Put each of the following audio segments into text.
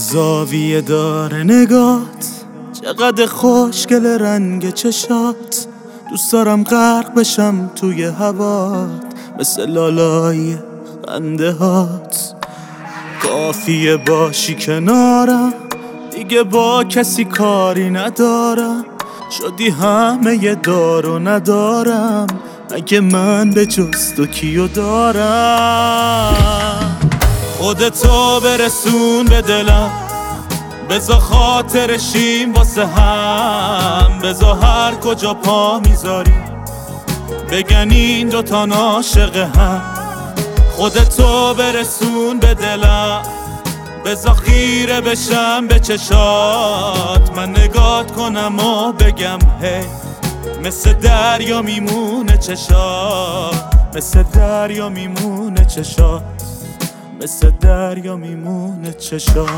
زاویه داره نگات، چقدر خوشگل رنگ چشات. دوست دارم غرق بشم توی هوات، مثل لالای خنده هات. کافیه باشی کنارم، دیگه با کسی کاری ندارم. شدی همه ی دارو ندارم، مگه من به جز تو کیو دارم؟ خودتو برسون به دلم، بذار خاطرشیم واسه هم. بذار هر کجا پا میذاری بگن این دوتا عاشق هم. خودتو برسون به دلم، بذار خیره بشم به چشات. من نگات کنم و بگم هی، مثل دریا میمونه چشات، مثل دریا میمونه چشات، مثل دریا میمونه چشات.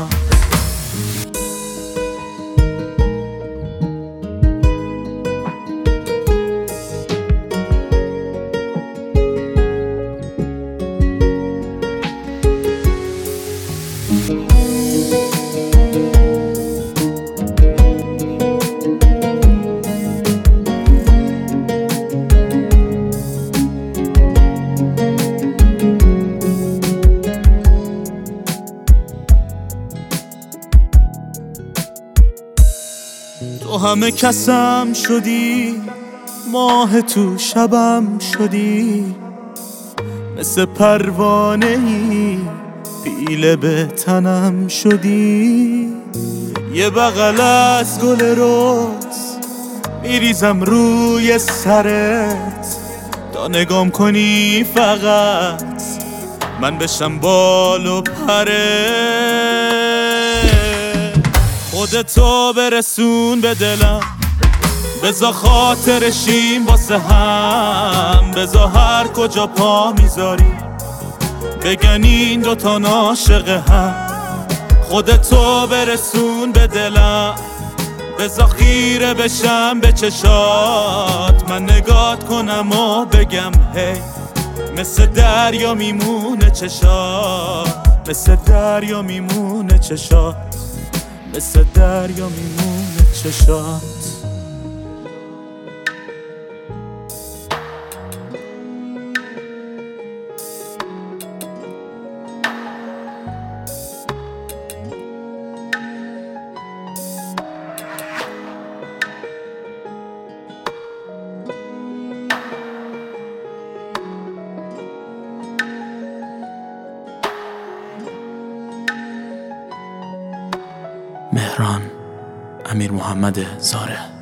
تو همه کسم شدی، ماه تو شبم شدی. مثل پروانه ای پیله به تنم شدی. یه بغل از گل رز میریزم روی سرت، تا نگام کنی فقط من بشم بال و پرت. خودتو برسون به دلم، بذار خاطرشیم واسه هم. بذار هر کجا پا میذاری بگن این دوتا عاشق هم. خودتو برسون به دلم، بذار خیره بشم به چشات. من نگات کنم و بگم هی، مثل دریا میمونه چشات، مثل دریا میمونه چشات، مثل دریا میمونه چشات. مهران امیر محمد زاره.